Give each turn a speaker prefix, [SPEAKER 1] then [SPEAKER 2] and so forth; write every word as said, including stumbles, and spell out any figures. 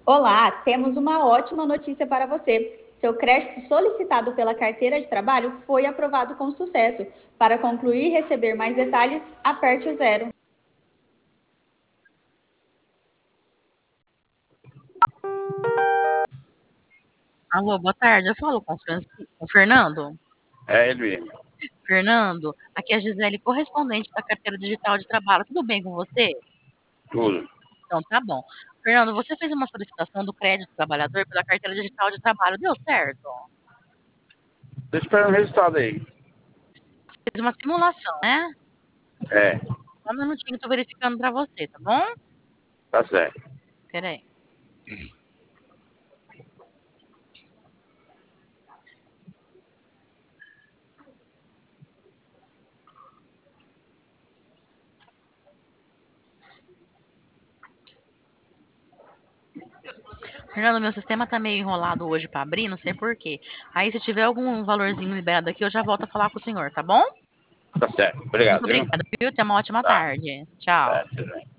[SPEAKER 1] Olá, temos uma ótima notícia para você. Seu crédito solicitado pela carteira de trabalho foi aprovado com sucesso. Para concluir e receber mais detalhes, aperte o zero.
[SPEAKER 2] Alô, boa tarde. Eu falo com o Franci- com o Fernando.
[SPEAKER 3] É ele mesmo.
[SPEAKER 2] Fernando, aqui é a Gisele, correspondente da carteira digital de trabalho. Tudo bem com você?
[SPEAKER 3] Tudo.
[SPEAKER 2] Então, tá bom. Fernando, você fez uma solicitação do crédito trabalhador pela carteira digital de trabalho. Deu certo?
[SPEAKER 3] Tô esperando o resultado aí.
[SPEAKER 2] Fez uma simulação, né?
[SPEAKER 3] É,
[SPEAKER 2] Só um minutinho, tô verificando pra você, tá bom?
[SPEAKER 3] tá certo.
[SPEAKER 2] Peraí. Fernando, meu sistema tá meio enrolado hoje pra abrir, não sei por quê. Aí, se tiver algum valorzinho liberado aqui, eu já volto a falar com o senhor, tá bom?
[SPEAKER 3] Tá certo.
[SPEAKER 2] Muito
[SPEAKER 3] Obrigado, viu?
[SPEAKER 2] obrigada, viu? Tenha uma ótima
[SPEAKER 3] Tá.
[SPEAKER 2] tarde. Tchau.
[SPEAKER 3] É, tudo bem.